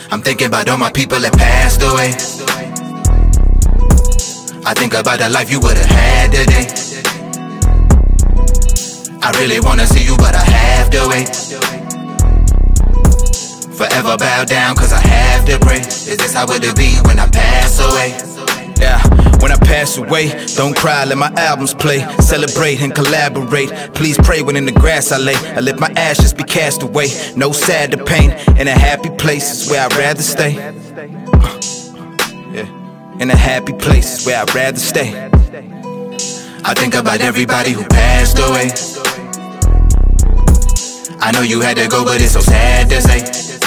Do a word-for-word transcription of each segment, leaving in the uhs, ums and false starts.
I'm thinking about all my people that passed away. I think about the life you would've had today. I really wanna see you, but I have to wait. Forever bow down, cause I have to pray. Is this how it'll be when I pass away? Yeah, when I pass away, don't cry, let my albums play. Celebrate and collaborate. Please pray when in the grass I lay. I let my ashes be cast away. No sad or pain. In a happy place is where I'd rather stay. uh, Yeah, in a happy place is where I'd rather stay. I think about everybody who passed away. I know you had to go, but it's so sad to say.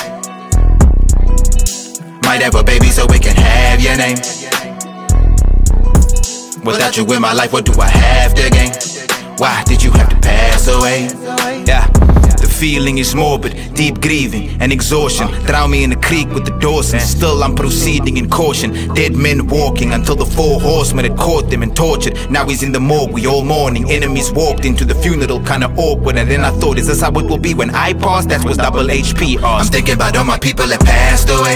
Might have a baby so we can have your name. Without you in my life, what do I have to gain? Why did you have to pass away? Yeah, the feeling is morbid, deep grieving and exhaustion. Drown me in the creek with the Dawson. Still I'm proceeding in caution. Dead men walking until the four horsemen had caught them and tortured. Now he's in the morgue, we all mourning. Enemies walked into the funeral, kinda awkward. And then I thought, is this how it will be when I pass? That was double H P asked. I'm thinking about all my people that passed away.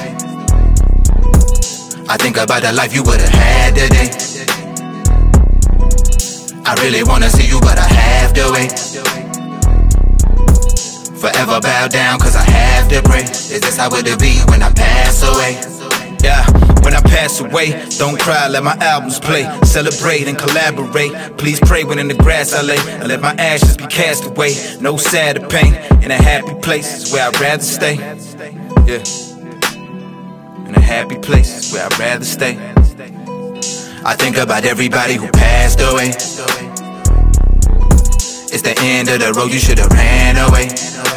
I think about the life you would've had today. I really wanna see you, but I have to wait. Forever bow down, cause I have to pray. Is this how it'll be when I pass away? Yeah, when I pass away, don't cry, let my albums play. Celebrate and collaborate. Please pray when in the grass I lay. I let my ashes be cast away. No sad or pain. In a happy place is where I'd rather stay. Yeah, in a happy place is where I'd rather stay. I think about everybody who passed away. It's the end of the road, you should've ran away.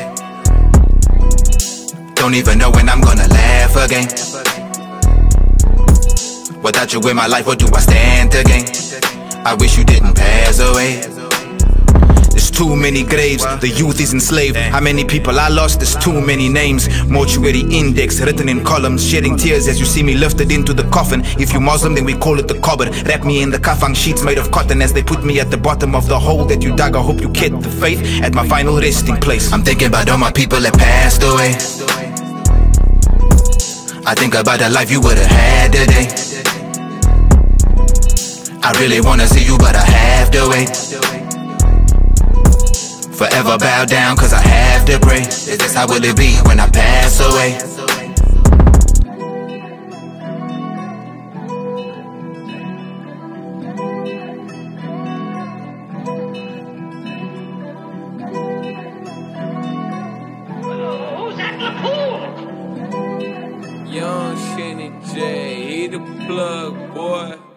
Don't even know when I'm gonna laugh again. Without you in my life, what do I stand to gain? I wish you didn't pass away. There's too many graves, the youth is enslaved. How many people I lost, there's too many names. Mortuary index, written in columns. Shedding tears as you see me lifted into the coffin. If you Muslim, then we call it the qabr. Wrap me in the kafan sheets made of cotton as they put me at the bottom of the hole that you dug. I hope you kept the faith at my final resting place. I'm thinking about all my people that passed away. I think about the life you would've had today. I really wanna see you, but I have to wait. Forever bow down, cause I have to pray. Is this how will it be when I pass away? Who's at the pool? Young Shanny J, he the plug, boy.